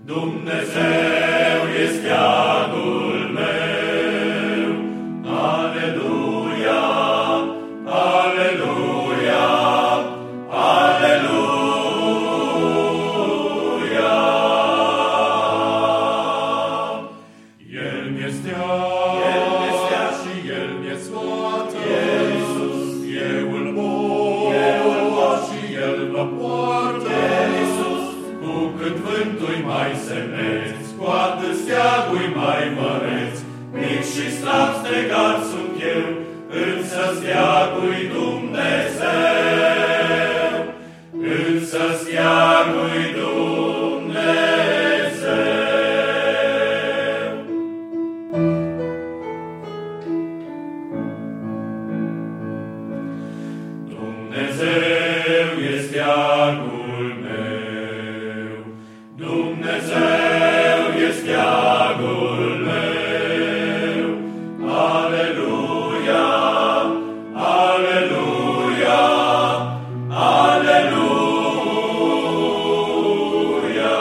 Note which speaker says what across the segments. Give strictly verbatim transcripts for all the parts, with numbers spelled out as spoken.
Speaker 1: Dumnezeu e steagul meu. Aleluia, aleluia, aleluia. El mi-e steag, El mi-e steag și El mi-e sfată. El Iisus, eu îl pot, eu îl pot și El mă poartă. El Iisus, cu cât vântul mai semeț, cu atât steagul mai măreț. Mic și slab stregat sunt eu, însă steagul-i Dumnezeu. Însă steagul-i Dumnezeu. Dumnezeu e steagul meu. Dumnezeu e steagul meu. Aleluia, aleluia, aleluia.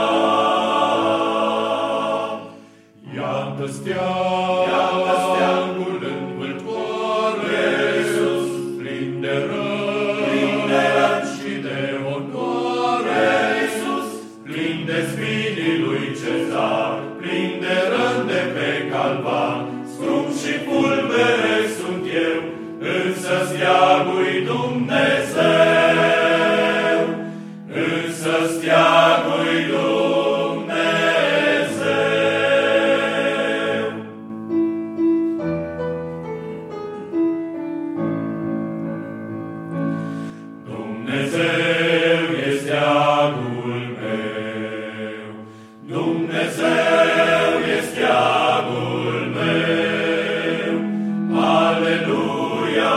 Speaker 1: Iată steag, iată steagul învâltoare, Iisus, plin de rău, plin de rău și de onoare, Iisus, plin de spinii lui Cezar, plin de răni de pe calvar, scrum și pulbere sunt eu, însă steagul-i Dumnezeu. Însă steagul-i Dumnezeu. Dumnezeu e steagul meu. Dumnezeu e steagul meu. Aleluia,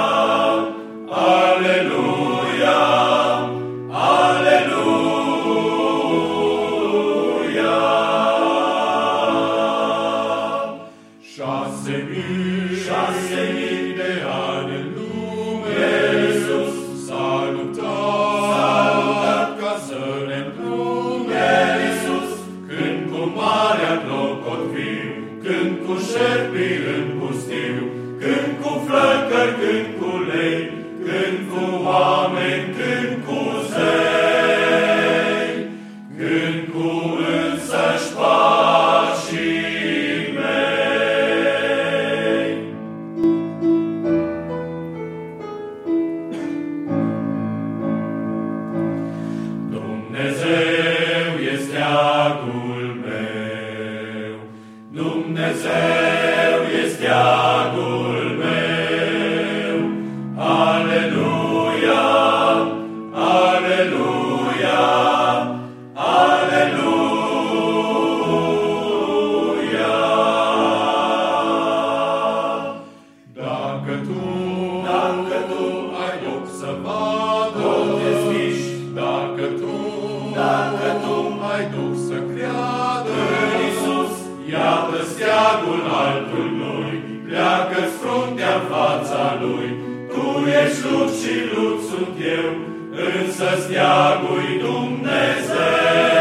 Speaker 1: aleluia, aleluia. Șase mii, șase mii de ani în lume, Iisus s-a luptat, s-a luptat ca să ne împlume, Iisus, când cu marea clocotviu, când cu șerpii în pustiu, când cu flăcări, când cu lei, când cu oameni, când cu zei, când cu însăși pașii mei. Dumnezeu e steagul meu. Dumnezeu e steagul meu. Aleluia, aleluia, aleluia. Dacă tu, dacă tu ai ochi să vadă, deschiși, dacă tu, dacă tu ai duh să creadă, Iisus, iată steagul altul lui, pleacă-ți fruntea în fața lui. Tu ești lut și lut sunt eu, însă steagul-i Dumnezeu.